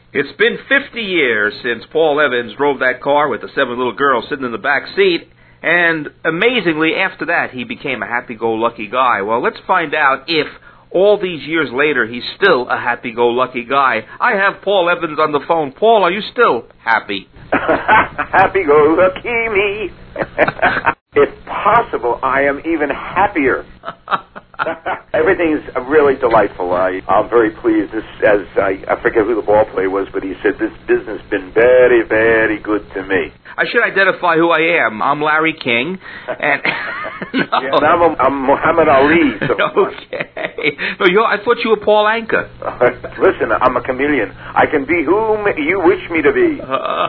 It's been 50 years since Paul Evans drove that car with the 7 little girls sitting in the back seat, and amazingly, after that, he became a happy-go-lucky guy. Well, let's find out if, all these years later, he's still a happy-go-lucky guy. I have Paul Evans on the phone. Paul, are you still happy? Happy-go-lucky me. If possible, I am even happier. Everything's really delightful. I'm very pleased. I forget who the ball player was, but he said, this business has been very, very good to me. I should identify who I am. I'm Larry King. And no. Yeah, and I'm Muhammad Ali. So okay. No, I thought you were Paul Anka. Listen, I'm a chameleon. I can be whom you wish me to be.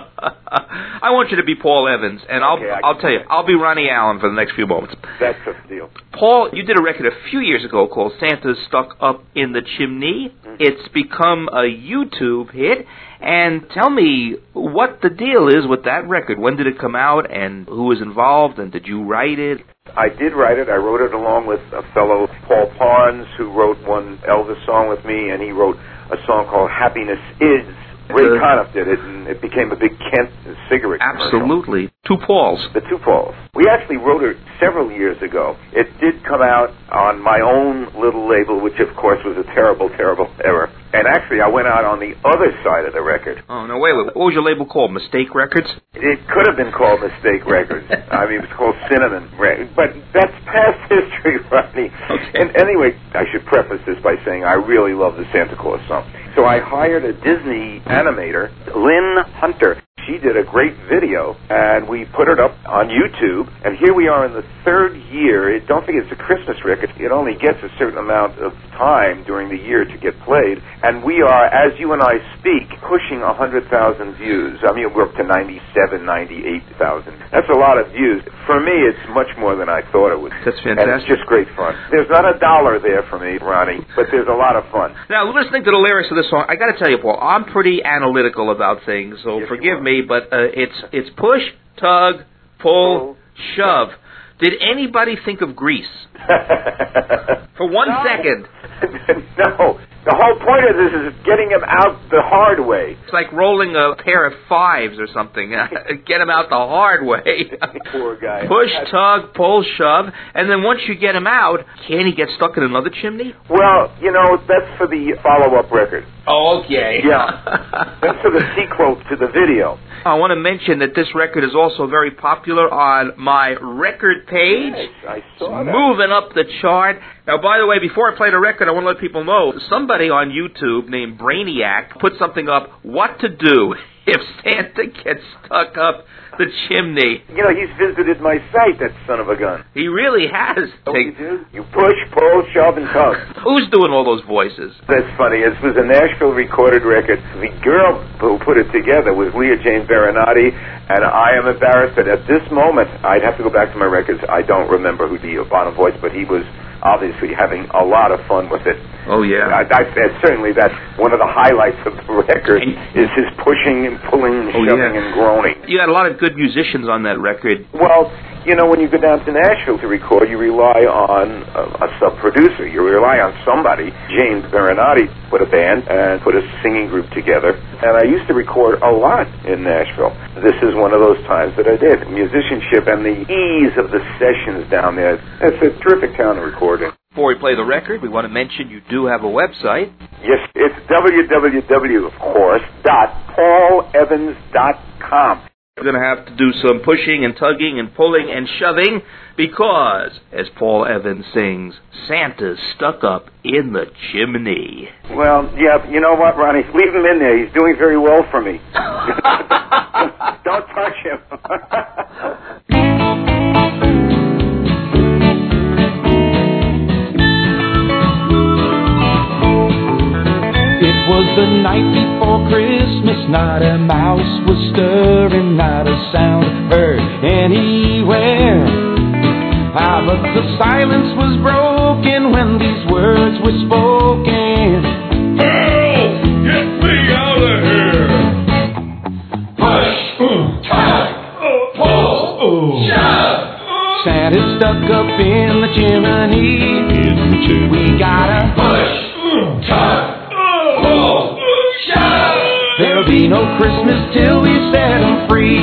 I want you to be Paul Evans, and I'll tell you, I'll be Ronnie Allen for the next few moments. That's the deal. Paul, you did a record a few years ago called Santa's Stuck Up in the Chimney. Mm-hmm. It's become a YouTube hit. And tell me what the deal is with that record. When did it come out, and who was involved, and did you write it? I did write it. I wrote it along with a fellow, Paul Parnes, who wrote one Elvis song with me, and he wrote a song called Happiness Is. Ray Conniff did it, and it became a big Kent cigarette commercial. Absolutely. Two Pauls. The two Pauls. We actually wrote it several years ago. It did come out on my own little label, which, of course, was a terrible, terrible error. And actually, I went out on the other side of the record. Oh, no, wait. What was your label called? Mistake Records? It could have been called Mistake Records. I mean, it was called Cinnamon. But that's past history, Rodney. Okay. And anyway, I should preface this by saying I really love the Santa Claus song. So I hired a Disney animator, Lynn Hunter. She did a great video, and we put it up on YouTube, and here we are in the third year. Don't think it's a Christmas record. It only gets a certain amount of time during the year to get played, and we are, as you and I speak, pushing 100,000 views. I mean, we're up to 97,000, 98,000. That's a lot of views. For me, it's much more than I thought it would. That's fantastic. And it's just great fun. There's not a dollar there for me, Ronnie, but there's a lot of fun. Now, listening to the lyrics of this song, I got to tell you, Paul, I'm pretty analytical about things, so forgive me, but it's push, tug, pull, shove. Did anybody think of Grease? For one second. No. The whole point of this is getting him out the hard way. It's like rolling a pair of fives or something. Get him out the hard way. Poor guy. Push, tug, pull, shove. And then once you get him out, can he get stuck in another chimney? Well, that's for the follow-up record. Oh, okay. Yeah. That's for the sequel to the video. I want to mention that this record is also very popular on my record page. Yes, I saw that. Moving up the chart. Now, by the way, before I play the record, I want to let people know, somebody on YouTube named Brainiac put something up, what to do if Santa gets stuck up the chimney. He's visited my site, that son of a gun. He really has. Oh, you do? You push, pull, shove, and tug. Who's doing all those voices? That's funny. It was a Nashville recorded record. The girl who put it together was Leah Jane Barinati, and I am embarrassed that at this moment, I'd have to go back to my records. I don't remember who the bottom voice, but he was obviously having a lot of fun with it. Oh, yeah. Certainly that's one of the highlights of the record is his pushing and pulling and shoving and groaning. You had a lot of good musicians on that record. Well, when you go down to Nashville to record, you rely on a sub-producer. You rely on somebody. James Barinati put a band and put a singing group together. And I used to record a lot in Nashville. This is one of those times that I did. Musicianship and the ease of the sessions down there. It's a terrific town to record in. Before we play the record, we want to mention you do have a website. Yes, it's www, of course, .paulevans.com. We're going to have to do some pushing and tugging and pulling and shoving because, as Paul Evans sings, Santa's stuck up in the chimney. Well, yeah, you know what, Ronnie? Leave him in there. He's doing very well for me. Don't touch him. It was the night before Christmas, not a mouse was stirring, not a sound heard anywhere. But the silence was broken when these words were spoken. Help! Get me out of here! Push, tug, pull, shove. Santa's stuck up in the chimney. We gotta push, tug, pull, shove. There'll be no Christmas till we set him free.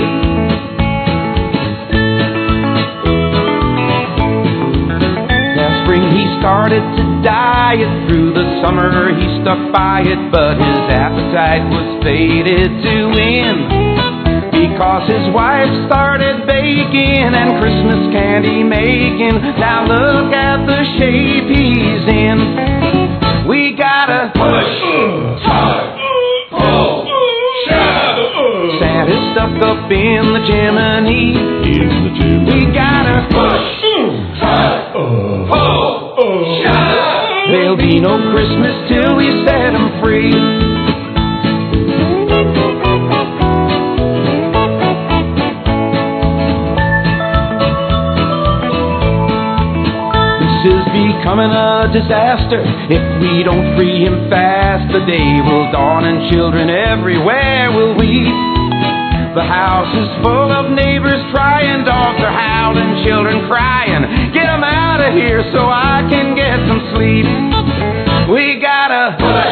Last spring he started to diet. Through the summer he stuck by it, but his appetite was faded to end, because his wife started baking and Christmas candy making. Now look at the shape he's in. We gotta push, tug, pull, shove. Santa's stuck up in the chimney. We gotta push, tug, pull, shove. There'll be no Christmas till we set him free. Becoming a disaster if we don't free him fast. The day will dawn and children everywhere will weep. The house is full of neighbors trying, dogs are howling, children crying. Get them out of here so I can get some sleep. We gotta push,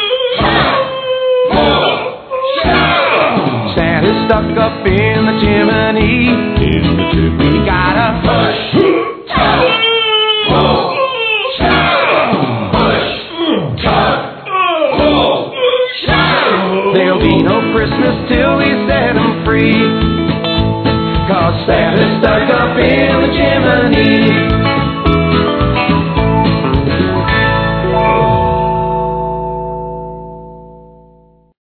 pull, shove. Santa's stuck up in the chimney. We gotta push, pull, there'll be no Christmas till we set him free, 'cause Santa's stuck up in the chimney.